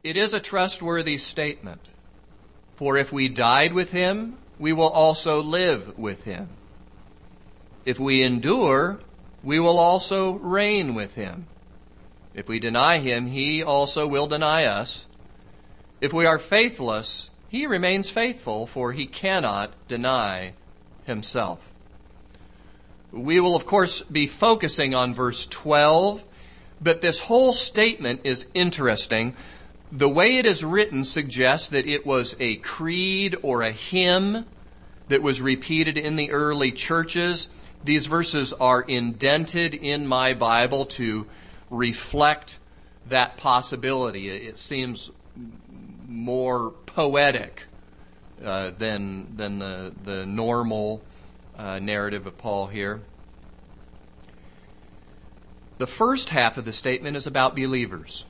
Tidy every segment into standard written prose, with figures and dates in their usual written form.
It is a trustworthy statement. For if we died with him, we will also live with him. If we endure, we will also reign with him. If we deny him, he also will deny us. If we are faithless, he remains faithful, for he cannot deny himself. We will, of course, be focusing on verse 12, but this whole statement is interesting. The way it is written suggests that it was a creed or a hymn that was repeated in the early churches. These verses are indented in my Bible to reflect that possibility. It seems more poetic than the normal narrative of Paul here. The first half of the statement is about believers.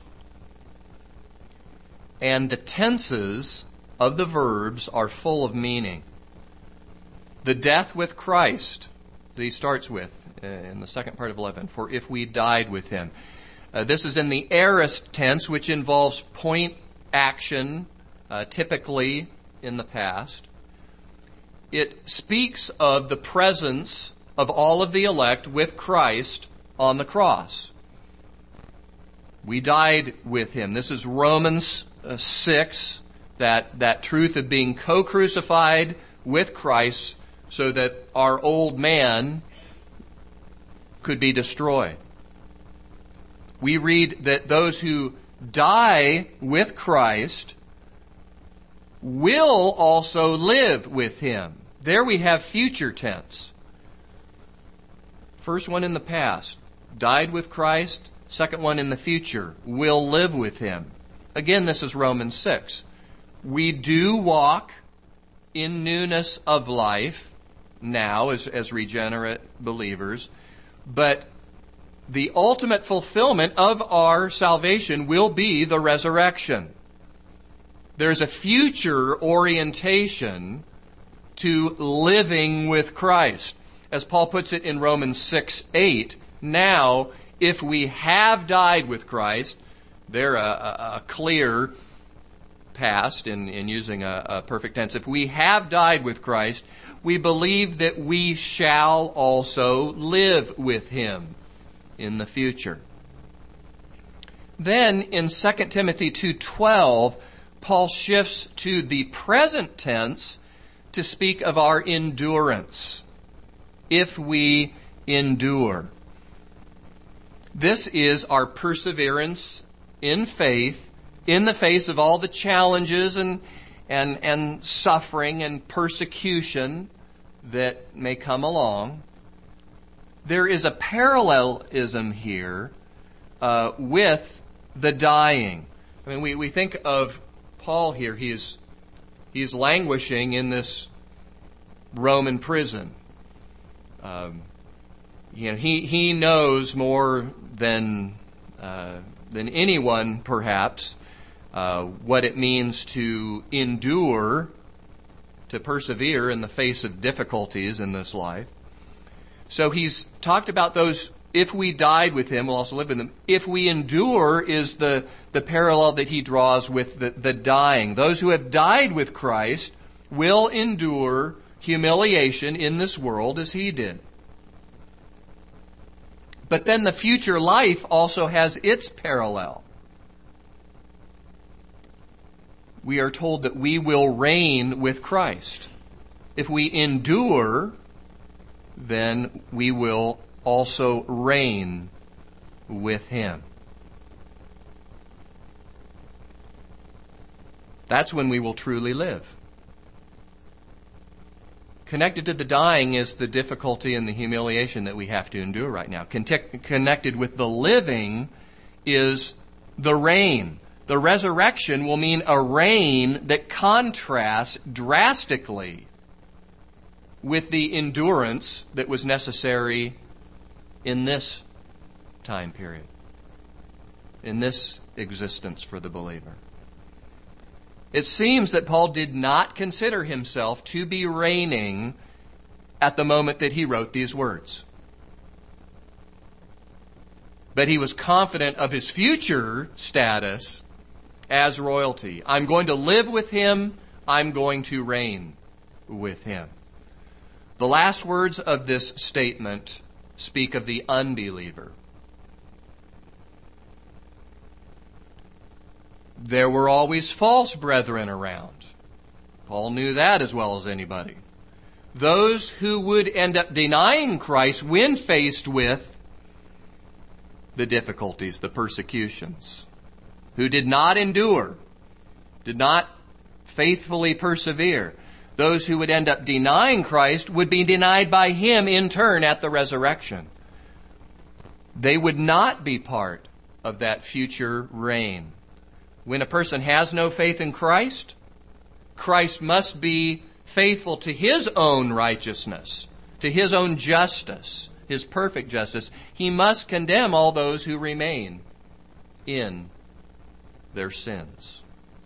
And the tenses of the verbs are full of meaning. The death with Christ that he starts with in the second part of 11, for if we died with him. This is in the aorist tense, which involves point action, typically in the past. It speaks of the presence of all of the elect with Christ on the cross. We died with him. This is Romans 6, that truth of being co-crucified with Christ so that our old man could be destroyed. We read that those who die with Christ will also live with him. There we have future tense. First one in the past, died with Christ. Second one in the future, will live with him. Again, this is Romans 6. We do walk in newness of life now as regenerate believers, but the ultimate fulfillment of our salvation will be the resurrection. There's a future orientation to living with Christ. As Paul puts it in Romans 6:8, now, if we have died with Christ, they're a clear past in using a perfect tense. If we have died with Christ, we believe that we shall also live with him in the future. Then in 2 Timothy 2:12, Paul shifts to the present tense to speak of our endurance. If we endure. This is our perseverance in faith in the face of all the challenges and suffering and persecution that may come along. There is a parallelism here with the dying. I mean, we think of Paul here. He's languishing in this Roman prison. He knows more than anyone, perhaps, what it means to endure, to persevere in the face of difficulties in this life. So he's talked about those, if we died with him, we'll also live with him. If we endure is the parallel that he draws with the dying. Those who have died with Christ will endure humiliation in this world as he did. But then the future life also has its parallel. We are told that we will reign with Christ. If we endure, then we will also reign with him. That's when we will truly live. Connected to the dying is the difficulty and the humiliation that we have to endure right now. Connected with the living is the reign. The resurrection will mean a reign that contrasts drastically with the endurance that was necessary in this time period, in this existence for the believer. It seems that Paul did not consider himself to be reigning at the moment that he wrote these words. But he was confident of his future status as royalty. I'm going to live with him. I'm going to reign with him. The last words of this statement speak of the unbeliever. There were always false brethren around. Paul knew that as well as anybody. Those who would end up denying Christ when faced with the difficulties, the persecutions, who did not endure, did not faithfully persevere. Those who would end up denying Christ would be denied by him in turn at the resurrection. They would not be part of that future reign. When a person has no faith in Christ, Christ must be faithful to his own righteousness, to his own justice, his perfect justice. He must condemn all those who remain in their sins.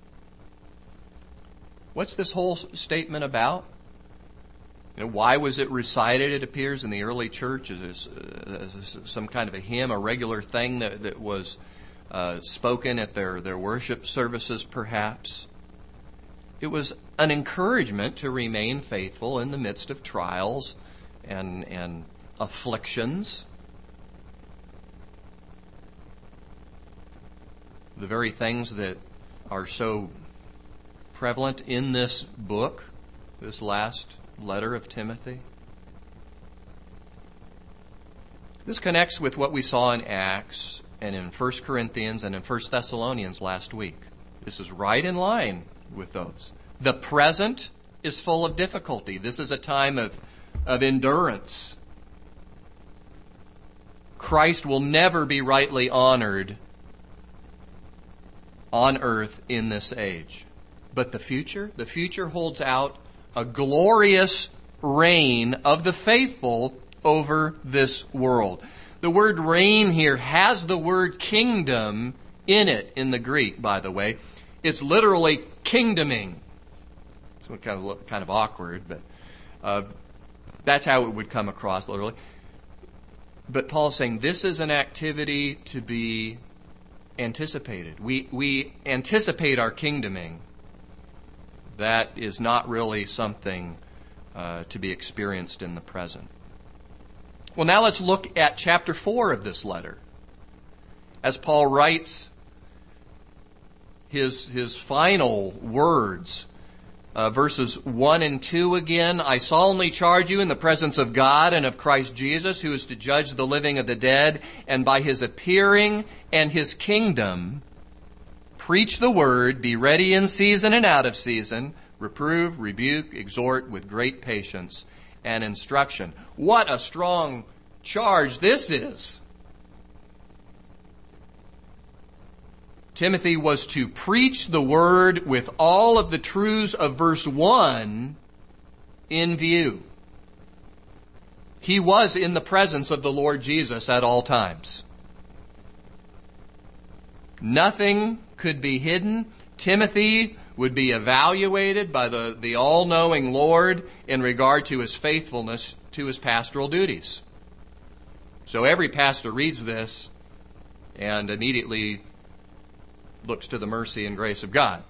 What's this whole statement about? Why was it recited? It appears in the early church as some kind of a hymn, a regular thing that was spoken at their worship services, perhaps. It was an encouragement to remain faithful in the midst of trials and afflictions. The very things that are so prevalent in this book, this last letter of Timothy. This connects with what we saw in Acts and in 1 Corinthians and in 1 Thessalonians last week. This is right in line with those. The present is full of difficulty. This is a time of endurance. Christ will never be rightly honored on earth in this age. But the future holds out a glorious reign of the faithful over this world. The word reign here has the word kingdom in it in the Greek, by the way. It's literally kingdoming. It's kind of awkward, but that's how it would come across literally. But Paul's saying this is an activity to be anticipated. We anticipate our kingdoming. That is not really something to be experienced in the present. Well, now let's look at chapter 4 of this letter. As Paul writes his final words, verses 1 and 2 again, I solemnly charge you in the presence of God and of Christ Jesus, who is to judge the living of the dead, and by his appearing and his kingdom, preach the word, be ready in season and out of season, reprove, rebuke, exhort with great patience and instruction. What a strong charge this is. Timothy was to preach the word with all of the truths of verse 1 in view. He was in the presence of the Lord Jesus at all times. Nothing could be hidden. Timothy would be evaluated by the all-knowing Lord in regard to his faithfulness to his pastoral duties. So every pastor reads this and immediately looks to the mercy and grace of God.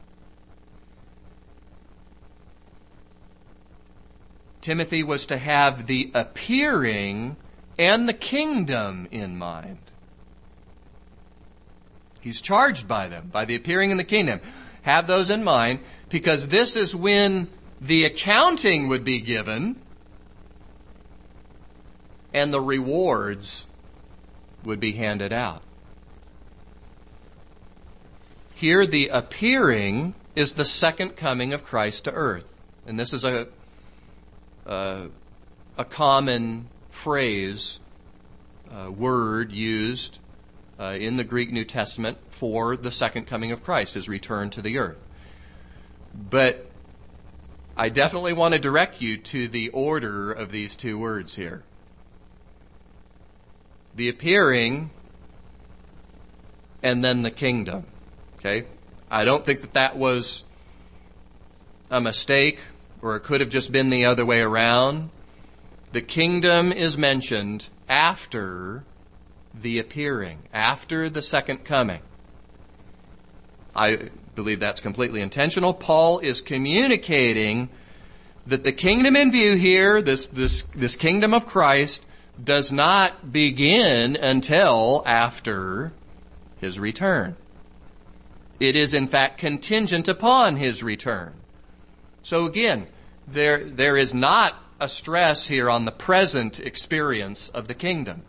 Timothy was to have the appearing and the kingdom in mind. He's charged by them, by the appearing and the kingdom. Have those in mind, because this is when the accounting would be given and the rewards would be handed out. Here, the appearing is the second coming of Christ to earth. And this is a common phrase, word used in the Greek New Testament for the second coming of Christ, his return to the earth. But I definitely want to direct you to the order of these two words here. The appearing and then the kingdom. Okay? I don't think that was a mistake, or it could have just been the other way around. The kingdom is mentioned after the appearing, after the second coming. I believe that's completely intentional. Paul is communicating that the kingdom in view here, this kingdom of Christ, does not begin until after his return. It is in fact contingent upon his return. So again, there is not a stress here on the present experience of the kingdom.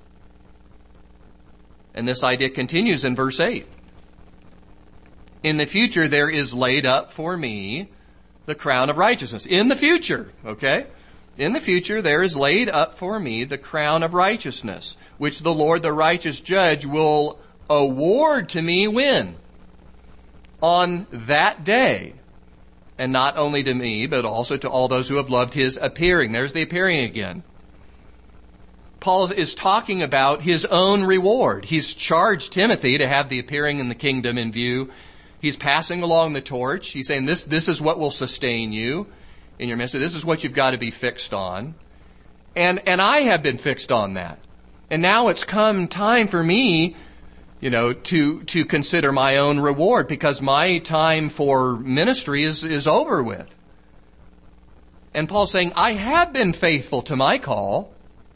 And this idea continues in verse 8. In the future there is laid up for me the crown of righteousness. In the future, okay? In the future there is laid up for me the crown of righteousness, which the Lord, the righteous judge, will award to me when? On that day. And not only to me, but also to all those who have loved his appearing. There's the appearing again. Paul is talking about his own reward. He's charged Timothy to have the appearing in the kingdom in view. He's passing along the torch. He's saying this is what will sustain you in your ministry. This is what you've got to be fixed on. And I have been fixed on that. And now it's come time for me, to consider my own reward, because my time for ministry is over with. And Paul's saying, I have been faithful to my call.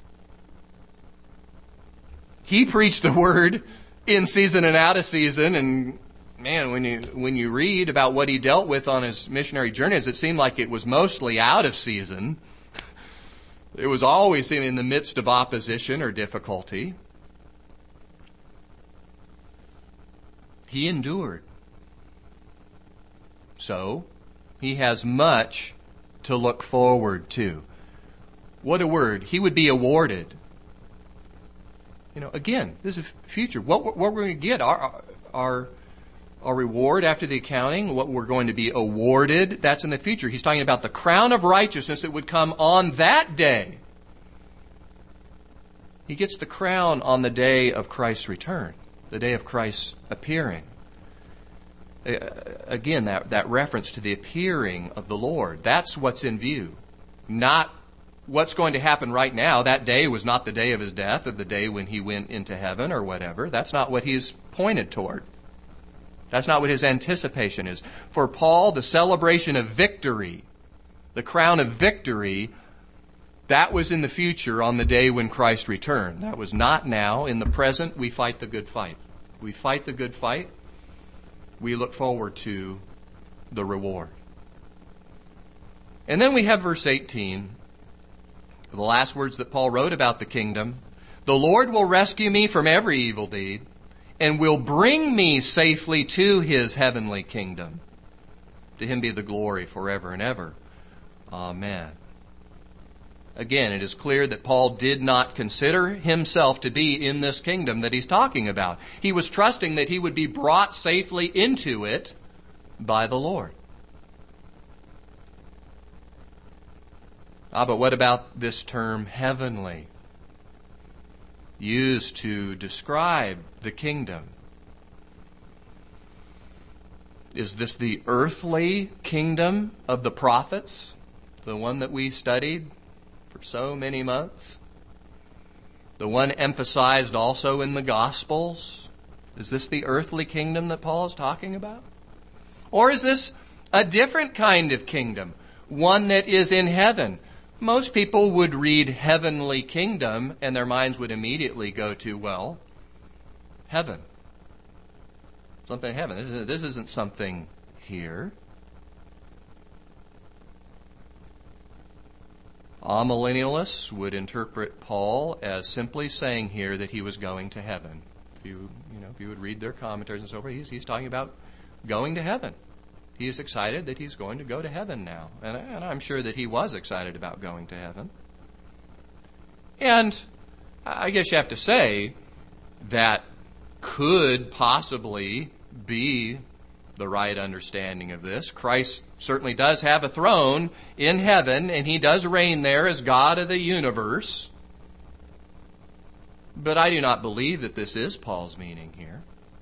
He preached the word in season and out of season, and man, when you read about what he dealt with on his missionary journeys, it seemed like it was mostly out of season. It was always in the midst of opposition or difficulty. He endured. So, he has much to look forward to. What a word. He would be awarded. Again, this is future. What we're going to get, our reward after the accounting, what we're going to be awarded, that's in the future. He's talking about the crown of righteousness that would come on that day. He gets the crown on the day of Christ's return, the day of Christ's appearing. Again, that reference to the appearing of the Lord, that's what's in view. Not what's going to happen right now. That day was not the day of his death or the day when he went into heaven or whatever. That's not what he's pointed toward. That's not what his anticipation is. For Paul, the celebration of victory, the crown of victory, that was in the future on the day when Christ returned. That was not now. In the present, we fight the good fight. We fight the good fight. We look forward to the reward. And then we have verse 18, the last words that Paul wrote about the kingdom. The Lord will rescue me from every evil deed and will bring me safely to his heavenly kingdom. To him be the glory forever and ever. Amen. Again, it is clear that Paul did not consider himself to be in this kingdom that he's talking about. He was trusting that he would be brought safely into it by the Lord. But what about this term heavenly, used to describe the kingdom? Is this the earthly kingdom of the prophets, the one that we studied for so many months? The one emphasized also in the Gospels? Is this the earthly kingdom that Paul is talking about? Or is this a different kind of kingdom, one that is in heaven? Most people would read heavenly kingdom and their minds would immediately go to, heaven. Something in heaven. This isn't something here. Amillennialists would interpret Paul as simply saying here that he was going to heaven. If you would read their commentaries and so forth, he's talking about going to heaven. He is excited that he's going to go to heaven now. And I'm sure that he was excited about going to heaven. And I guess you have to say that could possibly be the right understanding of this. Christ certainly does have a throne in heaven, and he does reign there as God of the universe. But I do not believe that this is Paul's meaning here.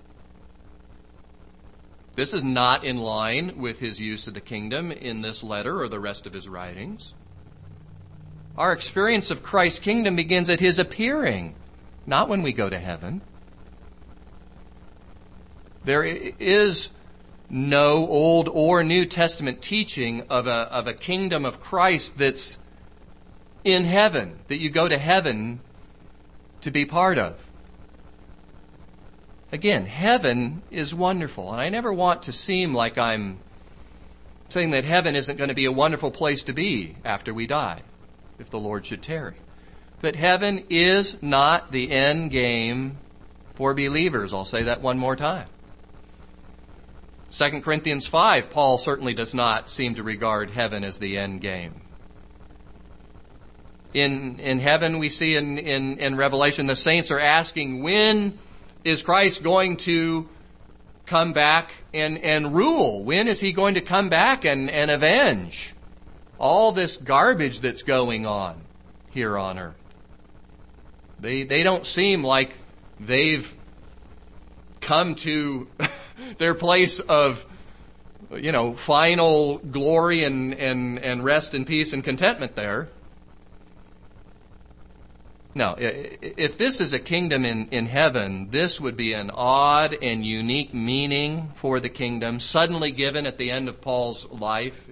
This is not in line with his use of the kingdom in this letter or the rest of his writings. Our experience of Christ's kingdom begins at his appearing, not when we go to heaven. There is no Old or New Testament teaching of a kingdom of Christ that's in heaven, that you go to heaven to be part of. Again, heaven is wonderful, and I never want to seem like I'm saying that heaven isn't going to be a wonderful place to be after we die, if the Lord should tarry. But heaven is not the end game for believers. I'll say that one more time. 2 Corinthians 5, Paul certainly does not seem to regard heaven as the end game. In heaven, we see in Revelation, the saints are asking, when is Christ going to come back and rule? When is he going to come back and avenge all this garbage that's going on here on earth? They don't seem like they've come to their place of, final glory and rest and peace and contentment there. No, if this is a kingdom in heaven, this would be an odd and unique meaning for the kingdom, suddenly given at the end of Paul's life.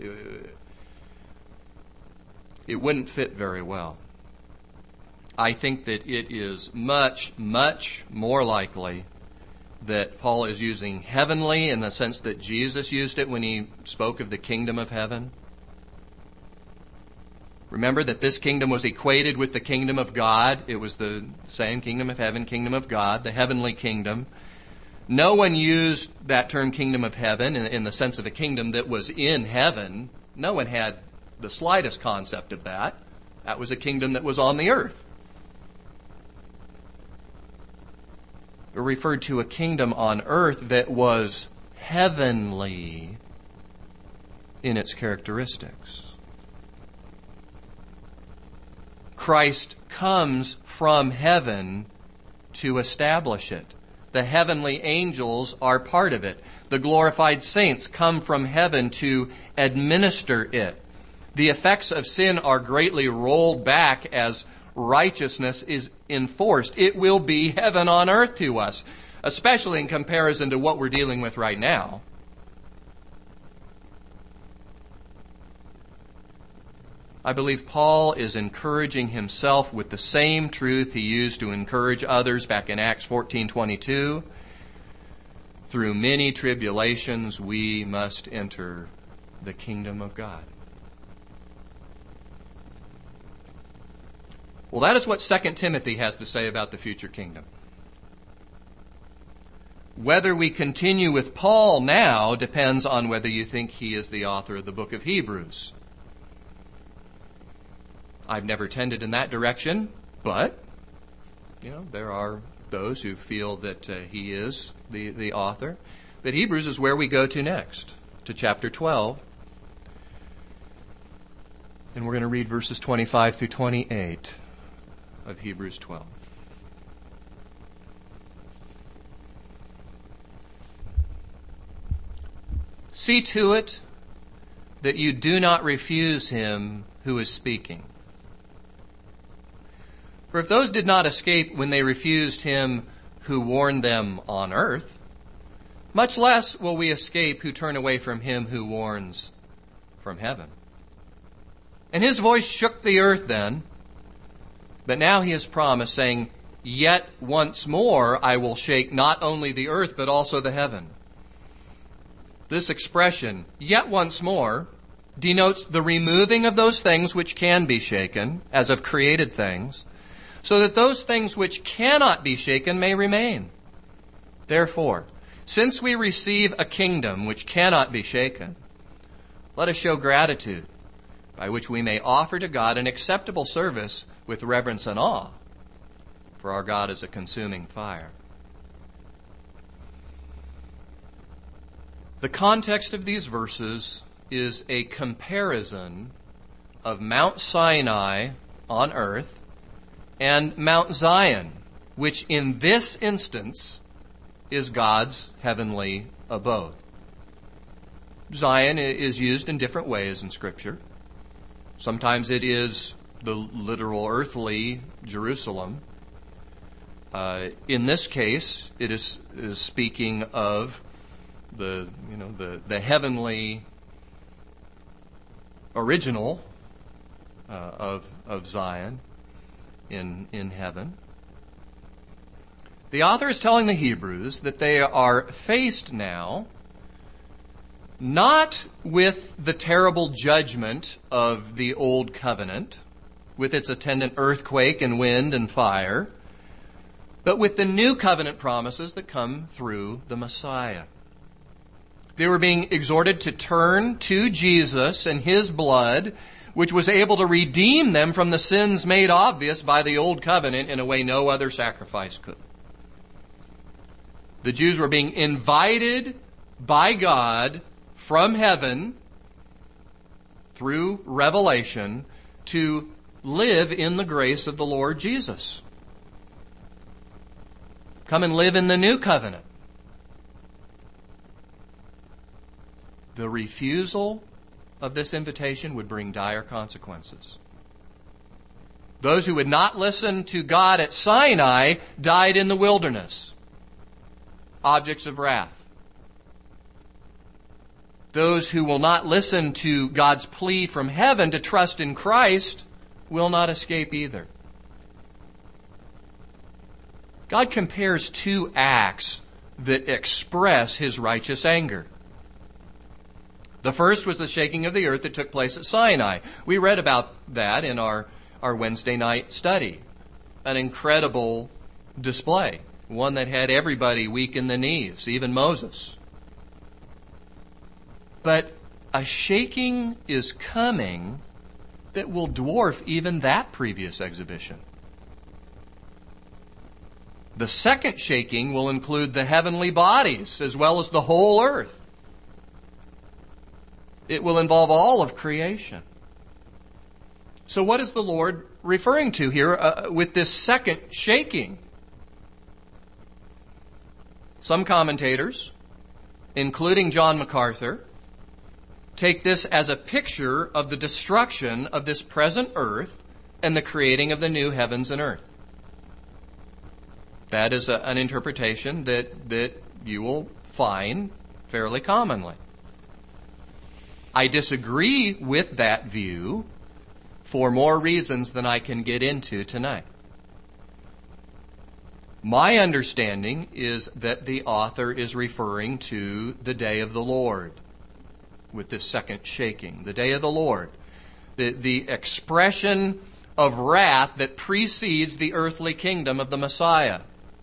It wouldn't fit very well. I think that it is much, much more likely that Paul is using heavenly in the sense that Jesus used it when he spoke of the kingdom of heaven. Remember that this kingdom was equated with the kingdom of God. It was the same kingdom of heaven, kingdom of God, the heavenly kingdom. No one used that term kingdom of heaven in the sense of a kingdom that was in heaven. No one had the slightest concept of that. That was a kingdom that was on the earth. It referred to a kingdom on earth that was heavenly in its characteristics. Christ comes from heaven to establish it. The heavenly angels are part of it. The glorified saints come from heaven to administer it. The effects of sin are greatly rolled back as righteousness is enforced. It will be heaven on earth to us, especially in comparison to what we're dealing with right now. I believe Paul is encouraging himself with the same truth he used to encourage others back in Acts 14:22. Through many tribulations we must enter the kingdom of God. Well, that is what 2 Timothy has to say about the future kingdom. Whether we continue with Paul now depends on whether you think he is the author of the book of Hebrews. I've never tended in that direction, but, there are those who feel that he is the author. But Hebrews is where we go to next, to chapter 12. And we're going to read verses 25 through 28 of Hebrews 12. See to it that you do not refuse him who is speaking. For if those did not escape when they refused him who warned them on earth, much less will we escape who turn away from him who warns from heaven. And his voice shook the earth then, but now he has promised, saying, Yet once more I will shake not only the earth, but also the heaven. This expression, yet once more, denotes the removing of those things which can be shaken, as of created things, so that those things which cannot be shaken may remain. Therefore, since we receive a kingdom which cannot be shaken, let us show gratitude, by which we may offer to God an acceptable service with reverence and awe, for our God is a consuming fire. The context of these verses is a comparison of Mount Sinai on earth and Mount Zion, which in this instance is God's heavenly abode. Zion is used in different ways in Scripture. Sometimes it is the literal earthly Jerusalem. In this case, it is speaking of the heavenly original of Zion in heaven. The author is telling the Hebrews that they are faced now not with the terrible judgment of the old covenant, with its attendant earthquake and wind and fire, but with the new covenant promises that come through the Messiah. They were being exhorted to turn to Jesus and His blood, which was able to redeem them from the sins made obvious by the old covenant in a way no other sacrifice could. The Jews were being invited by God from heaven through revelation to live in the grace of the Lord Jesus. Come and live in the new covenant. The refusal of this invitation would bring dire consequences. Those who would not listen to God at Sinai died in the wilderness, objects of wrath. Those who will not listen to God's plea from heaven to trust in Christ will not escape either. God compares two acts that express His righteous anger. The first was the shaking of the earth that took place at Sinai. We read about that in our Wednesday night study. An incredible display. One that had everybody weak in the knees, even Moses. But a shaking is coming that will dwarf even that previous exhibition. The second shaking will include the heavenly bodies as well as the whole earth. It will involve all of creation. So what is the Lord referring to here with this second shaking? Some commentators, including John MacArthur, take this as a picture of the destruction of this present earth and the creating of the new heavens and earth. That is an interpretation that you will find fairly commonly. I disagree with that view for more reasons than I can get into tonight. My understanding is that the author is referring to the day of the Lord with this second shaking. The day of the Lord. The expression of wrath that precedes the earthly kingdom of the Messiah.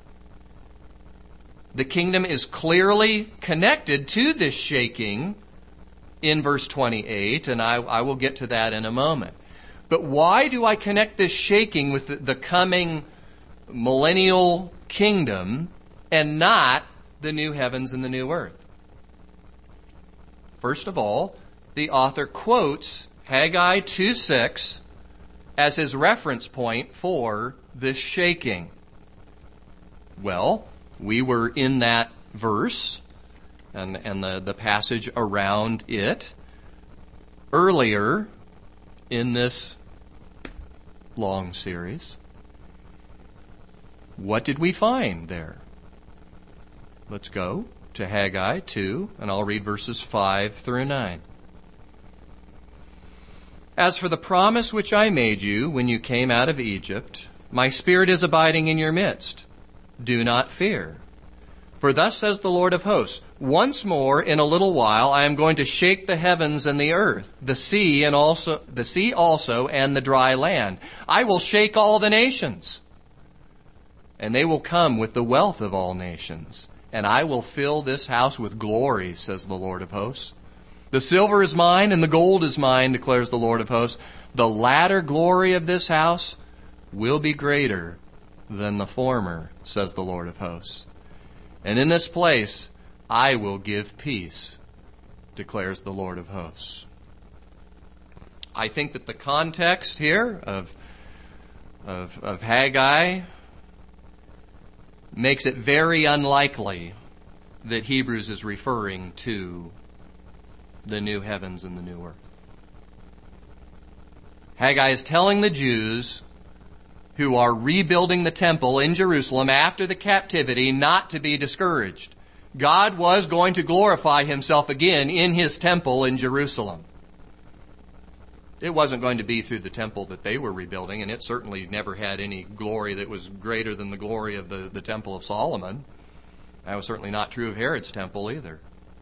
The kingdom is clearly connected to this shaking in verse 28, and I will get to that in a moment. But why do I connect this shaking with the coming millennial kingdom and not the new heavens and the new earth? First of all, the author quotes Haggai 2:6 as his reference point for this shaking. Well, we were in that verse and the passage around it earlier in this long series. What did we find there? Let's go to Haggai 2, and I'll read verses 5 through 9. As for the promise which I made you when you came out of Egypt, my Spirit is abiding in your midst. Do not fear. For thus says the Lord of hosts, once more in a little while I am going to shake the heavens and the earth, the sea also and the dry land. I will shake all the nations, and they will come with the wealth of all nations. And I will fill this house with glory, says the Lord of hosts. The silver is mine and the gold is mine, declares the Lord of hosts. The latter glory of this house will be greater than the former, says the Lord of hosts. And in this place I will give peace, declares the Lord of hosts. I think that the context here of Haggai makes it very unlikely that Hebrews is referring to the new heavens and the new earth. Haggai is telling the Jews who are rebuilding the temple in Jerusalem after the captivity not to be discouraged. God was going to glorify himself again in his temple in Jerusalem. It wasn't going to be through the temple that they were rebuilding, and it certainly never had any glory that was greater than the glory of the temple of Solomon. That was certainly not true of Herod's temple either.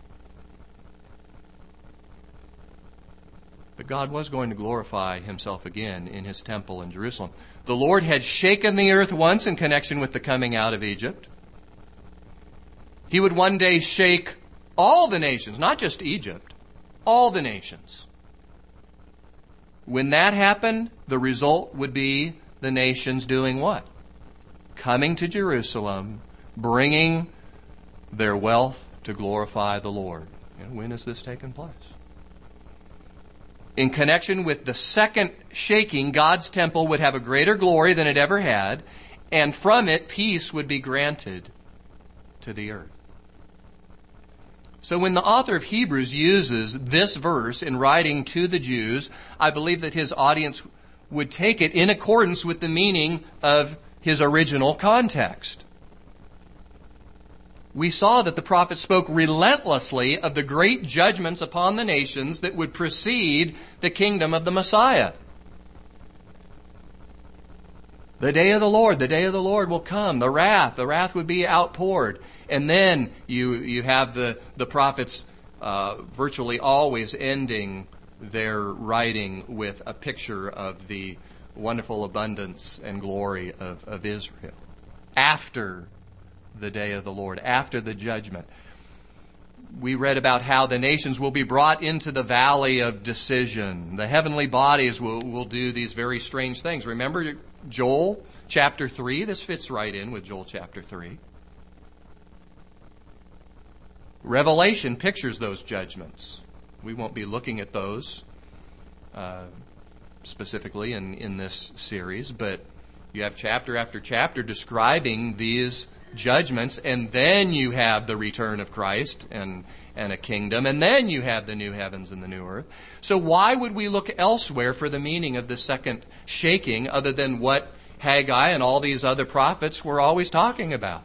But God was going to glorify himself again in his temple in Jerusalem. The Lord had shaken the earth once in connection with the coming out of Egypt. He would one day shake all the nations, not just Egypt, all the nations. When that happened, the result would be the nations doing what? Coming to Jerusalem, bringing their wealth to glorify the Lord. When has this taken place? In connection with the second shaking, God's temple would have a greater glory than it ever had, and from it peace would be granted to the earth. So when the author of Hebrews uses this verse in writing to the Jews, I believe that his audience would take it in accordance with the meaning of his original context. We saw that the prophet spoke relentlessly of the great judgments upon the nations that would precede the kingdom of the Messiah. The day of the Lord will come. The wrath would be outpoured. And then you have the prophets virtually always ending their writing with a picture of the wonderful abundance and glory of Israel after the day of the Lord, after the judgment. We read about how the nations will be brought into the valley of decision. The heavenly bodies will do these very strange things. Remember Joel chapter 3? This fits right in with Joel chapter 3. Revelation pictures those judgments. We won't be looking at those specifically in this series, but you have chapter after chapter describing these judgments, and then you have the return of Christ and a kingdom, and then you have the new heavens and the new earth. So why would we look elsewhere for the meaning of the second shaking other than what Haggai and all these other prophets were always talking about?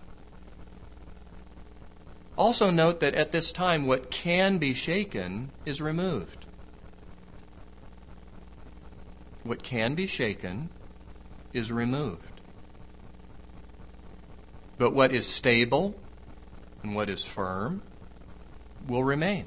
Also note that at this time what can be shaken is removed. What can be shaken is removed. But what is stable and what is firm will remain.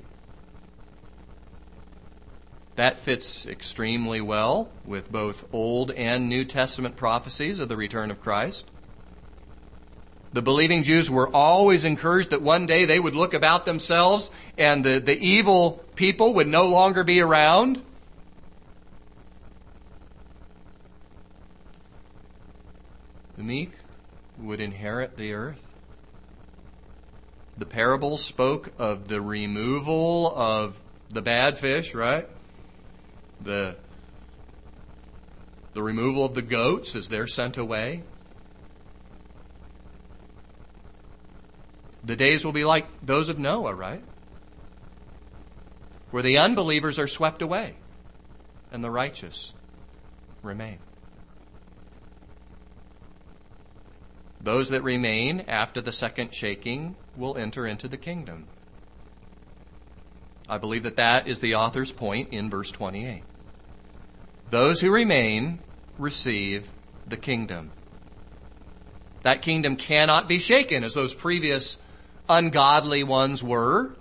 That fits extremely well with both Old and New Testament prophecies of the return of Christ. The believing Jews were always encouraged that one day they would look about themselves and the evil people would no longer be around. The meek would inherit the earth. The parables spoke of the removal of the bad fish, right? The removal of the goats as they're sent away. The days will be like those of Noah, right? Where the unbelievers are swept away and the righteous remain. Those that remain after the second shaking will enter into the kingdom. I believe that is the author's point in verse 28. Those who remain receive the kingdom. That kingdom cannot be shaken as those previous ungodly ones were.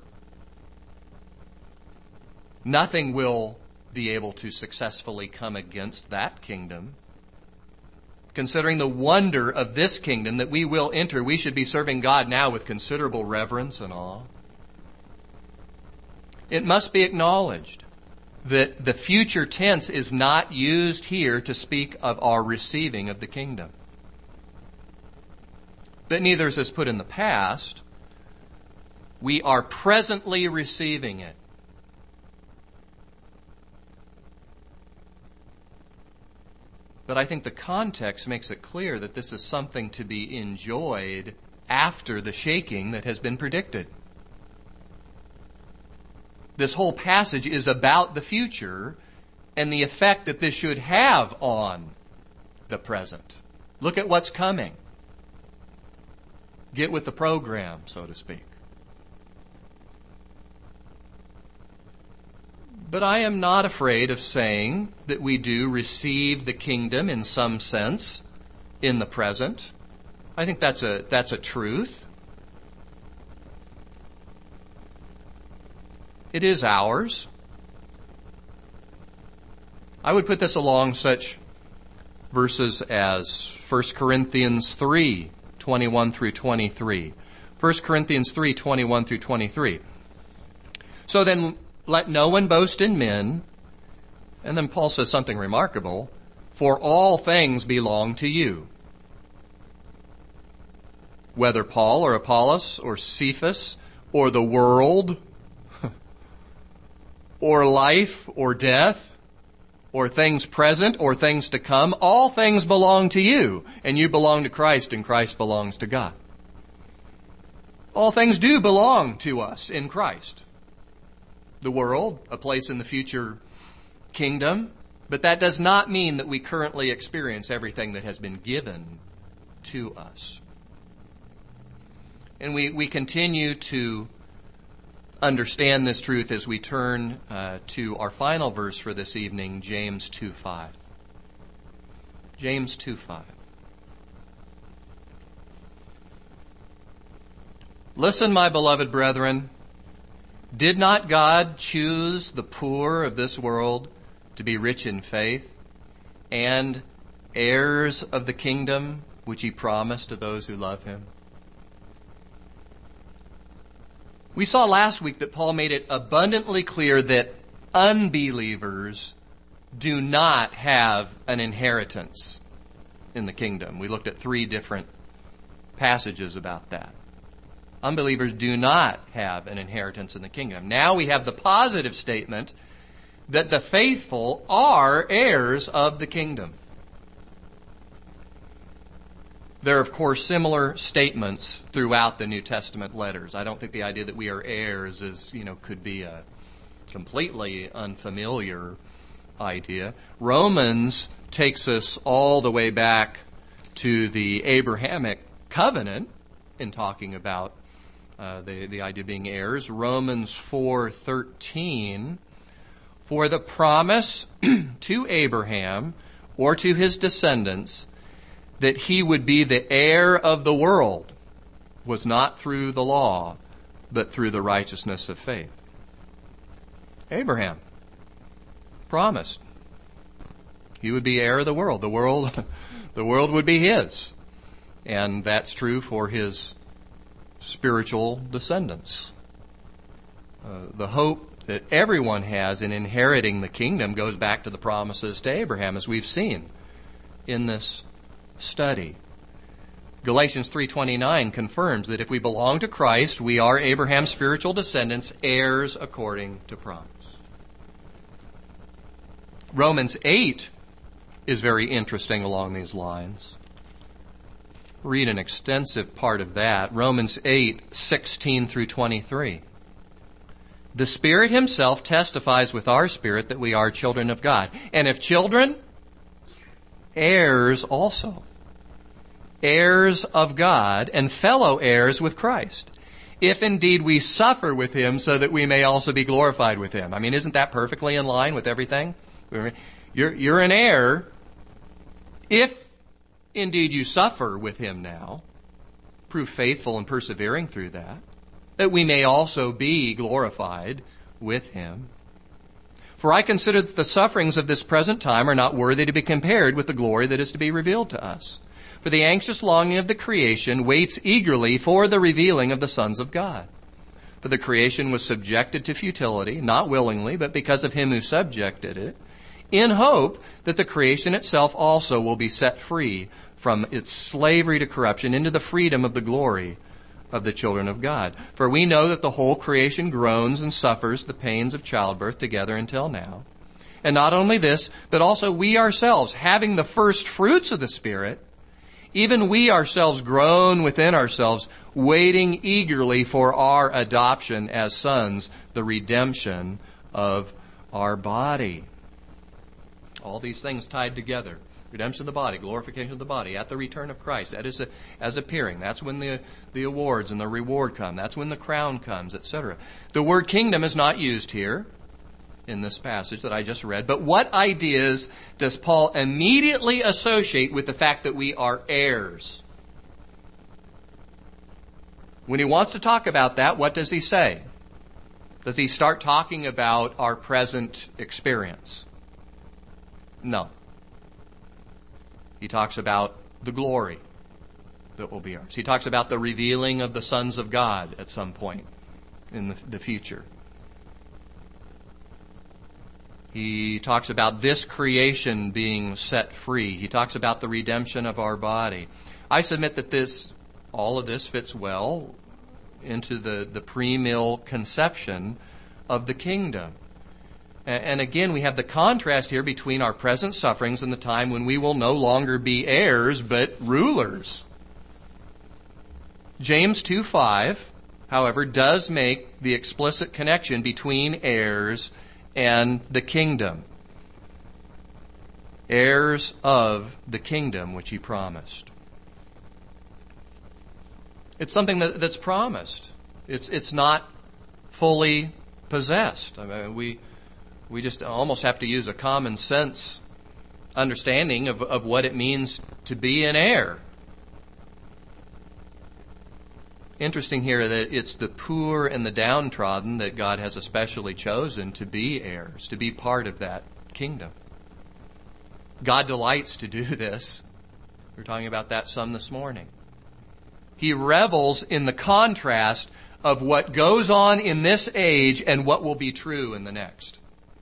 Nothing will be able to successfully come against that kingdom. Considering the wonder of this kingdom that we will enter, we should be serving God now with considerable reverence and awe. It must be acknowledged that the future tense is not used here to speak of our receiving of the kingdom. But neither is this put in the past. We are presently receiving it. But I think the context makes it clear that this is something to be enjoyed after the shaking that has been predicted. This whole passage is about the future and the effect that this should have on the present. Look at what's coming. Get with the program, so to speak. But I am not afraid of saying that we do receive the kingdom in some sense in the present. I think that's a truth. It is ours. I would put this along such verses as 1 Corinthians 3, 21 through 23. 1 Corinthians 3, 21 through 23. So then, let no one boast in men. And then Paul says something remarkable. For all things belong to you. Whether Paul or Apollos or Cephas or the world or life or death or things present or things to come, all things belong to you, and you belong to Christ, and Christ belongs to God. All things do belong to us in Christ. The world, a place in the future kingdom, but that does not mean that we currently experience everything that has been given to us. And we continue to understand this truth as we turn to our final verse for this evening, James 2:5. James 2:5. Listen, my beloved brethren, did not God choose the poor of this world to be rich in faith and heirs of the kingdom which he promised to those who love him? We saw last week that Paul made it abundantly clear that unbelievers do not have an inheritance in the kingdom. We looked at 3 different passages about that. Unbelievers do not have an inheritance in the kingdom. Now we have the positive statement that the faithful are heirs of the kingdom. There are, of course, similar statements throughout the New Testament letters. I don't think the idea that we are heirs could be a completely unfamiliar idea. Romans takes us all the way back to the Abrahamic covenant in talking about the idea of being heirs. Romans 4:13, for the promise to Abraham or to his descendants that he would be the heir of the world was not through the law, but through the righteousness of faith. Abraham promised he would be heir of the world. The world would be his. And that's true for his spiritual descendants. The hope that everyone has in inheriting the kingdom goes back to the promises to Abraham, as we've seen in this study. Galatians 3:29 confirms that if we belong to Christ, we are Abraham's spiritual descendants, heirs according to promise. Romans 8 is very interesting along these lines. Read an extensive part of that. Romans 8:16 through 23. The Spirit himself testifies with our spirit that we are children of God. And if children, heirs also. Heirs of God and fellow heirs with Christ. If indeed we suffer with him so that we may also be glorified with him. I mean, isn't that perfectly in line with everything? You're an heir if indeed you suffer with him now. Prove faithful and persevering through that we may also be glorified with him. For I consider that the sufferings of this present time are not worthy to be compared with the glory that is to be revealed to us. For the anxious longing of the creation waits eagerly for the revealing of the sons of God. For the creation was subjected to futility, not willingly, but because of him who subjected it, in hope that the creation itself also will be set free from its slavery to corruption into the freedom of the glory of the children of God. For we know that the whole creation groans and suffers the pains of childbirth together until now. And not only this, but also we ourselves, having the first fruits of the Spirit, even we ourselves groan within ourselves, waiting eagerly for our adoption as sons, the redemption of our body. All these things tied together. Redemption of the body, glorification of the body, at the return of Christ. That is as appearing. That's when the awards and the reward come. That's when the crown comes, etc. The word kingdom is not used here. in this passage that I just read. But what ideas does Paul immediately associate with the fact that we are heirs? When he wants to talk about that, what does he say? Does he start talking about our present experience? No. He talks about the glory that will be ours. He talks about the revealing of the sons of God at some point in the future. He talks about this creation being set free. He talks about the redemption of our body. I submit that all of this fits well into the pre-mill conception of the kingdom. And again, we have the contrast here between our present sufferings and the time when we will no longer be heirs, but rulers. James 2:5, however, does make the explicit connection between heirs and the kingdom. Heirs of the kingdom which he promised. It's something that's promised. It's not fully possessed. I mean, we just almost have to use a common sense understanding of what it means to be an heir. Interesting here that it's the poor and the downtrodden that God has especially chosen to be heirs, to be part of that kingdom. God delights to do this. We were talking about that some this morning. He revels in the contrast of what goes on in this age and what will be true in the next.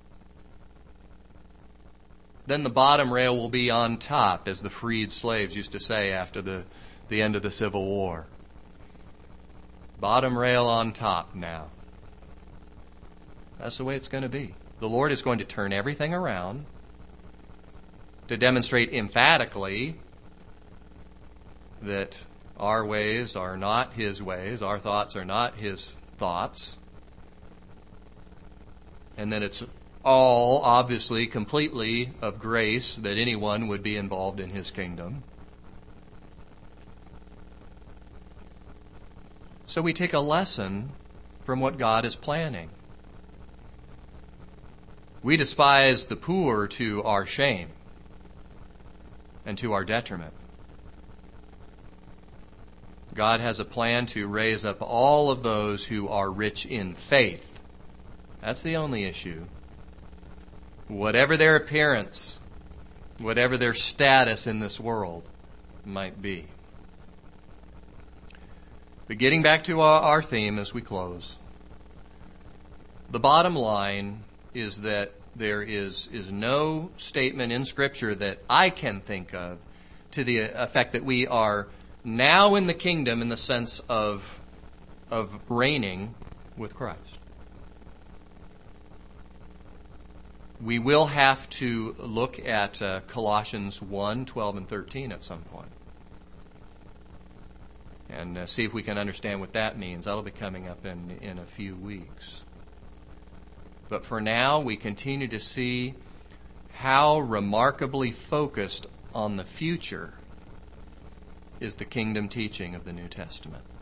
Then the bottom rail will be on top, as the freed slaves used to say after the end of the Civil War. Bottom rail on top now. That's the way it's going to be. The Lord is going to turn everything around to demonstrate emphatically that our ways are not His ways, our thoughts are not His thoughts, and that it's all, obviously, completely of grace that anyone would be involved in His kingdom. So we take a lesson from what God is planning. We despise the poor to our shame and to our detriment. God has a plan to raise up all of those who are rich in faith. That's the only issue. Whatever their appearance, whatever their status in this world might be. But getting back to our theme as we close, the bottom line is that there is no statement in Scripture that I can think of to the effect that we are now in the kingdom in the sense of reigning with Christ. We will have to look at Colossians 1, 12 and 13 at some point. And see if we can understand what that means. That'll be coming up in a few weeks. But for now, we continue to see how remarkably focused on the future is the kingdom teaching of the New Testament.